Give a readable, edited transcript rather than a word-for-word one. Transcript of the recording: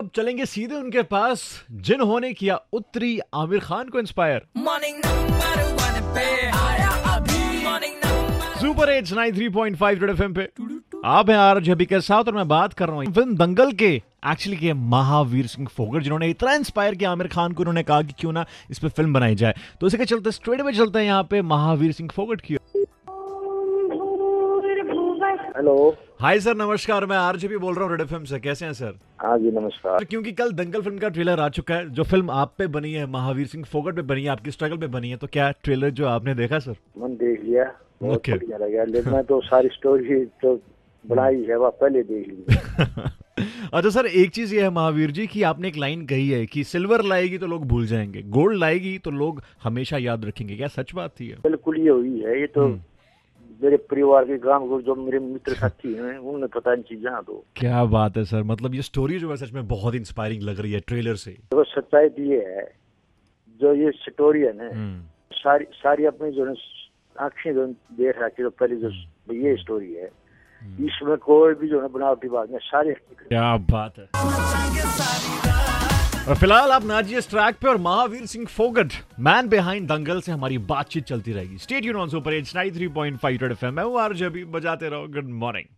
अब चलेंगे सीधे उनके पास जिन्होंने किया उत्तरी आमिर खान को inspire. Super hits 93.5 red FM पे आप हैं आरजे अभी के साथ और मैं बात कर रहा हूँ फिल्म दंगल के एक्चुअली के महावीर सिंह फोगट, जिन्होंने इतना इंस्पायर किया आमिर खान को। उन्होंने कहा कि क्यों ना इस पे फिल्म बनाई जाए। तो इसी के चलते स्ट्रेट में चलते हैं यहाँ पे महावीर सिंह फोगट की। हेलो, हाय सर, नमस्कार। मैं आरजे भी बोल रहा हूँ रेड एफएम से। कैसे हैं सर? हाँ जी नमस्कार। क्योंकि कल दंगल फिल्म का ट्रेलर आ चुका है। जो फिल्म आप पे बनी है, महावीर सिंह फोगट पे बनी है, आपकी स्ट्रगल पे बनी है, तो क्या ट्रेलर जो आपने देखा सर? मैंने देख लिया, बहुत Okay. बढ़िया लगा। लेकिन मैं तो सारी स्टोरी तो बनाई है, वह पहले देख ली। अच्छा सर, एक चीज ये है महावीर जी कि आपने एक लाइन कही है कि सिल्वर लाएगी तो लोग भूल जाएंगे, गोल्ड लाएगी तो लोग हमेशा याद रखेंगे। क्या सच बात थी? बिल्कुल ये हुई है। ये तो मेरे परिवार के काम को जो मेरे मित्र साथी हैं उन्हें पता इन चीजें। तो क्या बात है सर, मतलब ये स्टोरी जो है सच में बहुत इंस्पायरिंग लग रही है ट्रेलर से। तो सच्चाई तो ये है, जो ये स्टोरी है ना, सारी अपनी जो आंखें जो देख रखी, तो पहले जो ये स्टोरी है, इसमें कोई भी जो है बनावटी बात नहीं, सारी। क्या बात है। और फिलहाल आप नाजिए इस ट्रैक पे और महावीर सिंह फोगट मैन बिहाइंड दंगल से हमारी बातचीत चलती रहेगी। Stay tuned on super hits 93.5 red FM. मैं हूं आरजे, अभी बजाते रहो। Good morning.